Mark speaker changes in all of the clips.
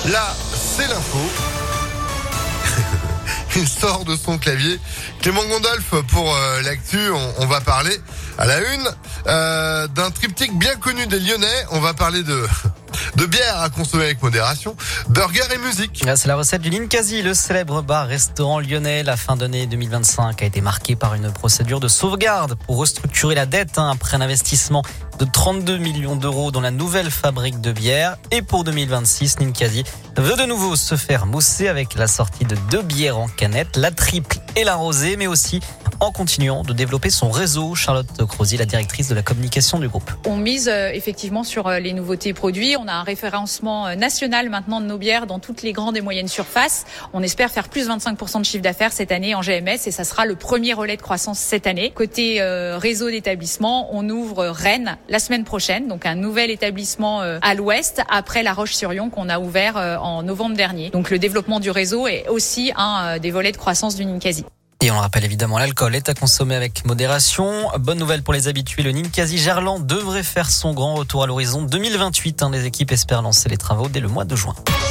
Speaker 1: Là, c'est l'info. Il sort de son clavier. Clément Gondolf pour l'actu. On va parler à la une d'un triptyque bien connu des Lyonnais. On va parler de bière à consommer avec modération, burger et musique.
Speaker 2: C'est la recette du Ninkasi, le célèbre bar-restaurant lyonnais. La fin d'année 2025 a été marquée par une procédure de sauvegarde pour restructurer la dette après un investissement de 32 millions d'euros dans la nouvelle fabrique de bière. Et pour 2026, Ninkasi veut de nouveau se faire mousser avec la sortie de 2 bières en canette, la triple et la rosée, mais aussi en continuant de développer son réseau. Charlotte Crozy, la directrice de la communication du groupe.
Speaker 3: On mise effectivement sur les nouveautés produits. On a un référencement national maintenant de nos bières dans toutes les grandes et moyennes surfaces. On espère faire plus 25% de chiffre d'affaires cette année en GMS et ça sera le premier relais de croissance cette année. Côté réseau d'établissements, on ouvre Rennes la semaine prochaine, donc un nouvel établissement à l'ouest après La Roche-sur-Yon qu'on a ouvert en novembre dernier. Donc le développement du réseau est aussi un des volets de croissance du Ninkasi.
Speaker 2: Et on le rappelle évidemment, l'alcool est à consommer avec modération. Bonne nouvelle pour les habitués, le Ninkasi Gerland devrait faire son grand retour à l'horizon 2028. Les équipes espèrent lancer les travaux dès le mois de juin.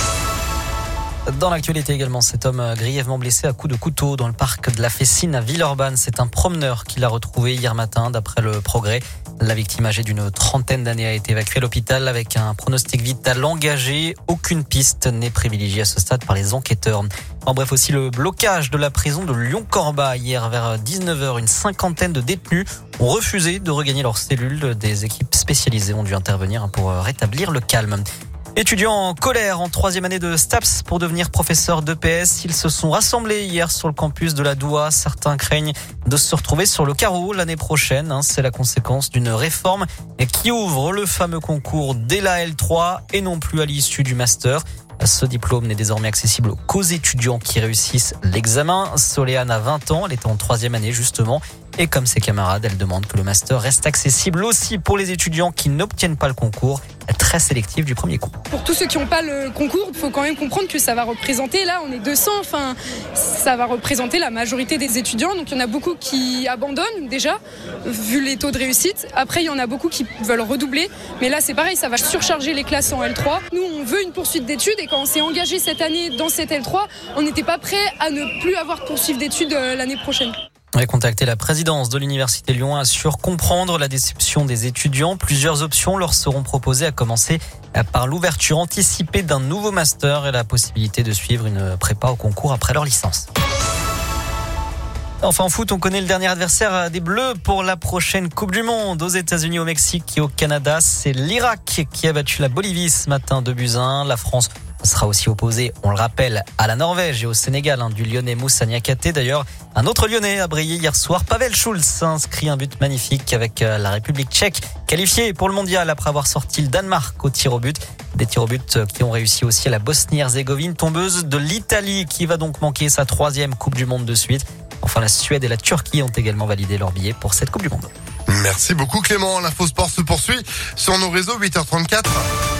Speaker 2: Dans l'actualité également, cet homme grièvement blessé à coups de couteau dans le parc de la Fessine à Villeurbanne. C'est un promeneur qui l'a retrouvé hier matin d'après le Progrès. La victime âgée d'une trentaine d'années a été évacuée à l'hôpital avec un pronostic vital engagé. Aucune piste n'est privilégiée à ce stade par les enquêteurs. En bref, aussi le blocage de la prison de Lyon-Corba. Hier vers 19h, une cinquantaine de détenus ont refusé de regagner leurs cellules. Des équipes spécialisées ont dû intervenir pour rétablir le calme. Étudiants en colère en 3e année de STAPS pour devenir professeurs d'EPS. Ils se sont rassemblés hier sur le campus de la Doua. Certains craignent de se retrouver sur le carreau l'année prochaine. C'est la conséquence d'une réforme qui ouvre le fameux concours dès la L3 et non plus à l'issue du master. Ce diplôme n'est désormais accessible qu'aux étudiants qui réussissent l'examen. Soléane a 20 ans, elle était en 3e année justement. Et comme ses camarades, elle demande que le master reste accessible aussi pour les étudiants qui n'obtiennent pas le concours, très sélectif du premier coup.
Speaker 4: Pour tous ceux qui n'ont pas le concours, il faut quand même comprendre que ça va représenter, là on est 200, ça va représenter la majorité des étudiants. Donc il y en a beaucoup qui abandonnent déjà, vu les taux de réussite. Après il y en a beaucoup qui veulent redoubler. Mais là c'est pareil, ça va surcharger les classes en L3. Nous on veut une poursuite d'études et quand on s'est engagé cette année dans cette L3, on n'était pas prêt à ne plus avoir de poursuite d'études l'année prochaine.
Speaker 2: On a contacté la présidence de l'Université Lyon assure comprendre la déception des étudiants. Plusieurs options leur seront proposées à commencer par l'ouverture anticipée d'un nouveau master et la possibilité de suivre une prépa au concours après leur licence. Enfin en foot, on connaît le dernier adversaire des Bleus pour la prochaine Coupe du Monde. Aux États-Unis, au Mexique et au Canada, c'est l'Irak qui a battu la Bolivie ce matin 2-1. La France sera aussi opposé, on le rappelle, à la Norvège et au Sénégal du Lyonnais Moussa Niakhaté. D'ailleurs, un autre Lyonnais a brillé hier soir. Pavel Schulz a inscrit un but magnifique avec la République tchèque, qualifiée pour le mondial après avoir sorti le Danemark au tir au but. Des tirs au but qui ont réussi aussi à la Bosnie-Herzégovine, tombeuse de l'Italie qui va donc manquer sa 3e Coupe du Monde de suite. Enfin, la Suède et la Turquie ont également validé leur billet pour cette Coupe du Monde.
Speaker 1: Merci beaucoup Clément. L'info sport se poursuit sur nos réseaux 8h34.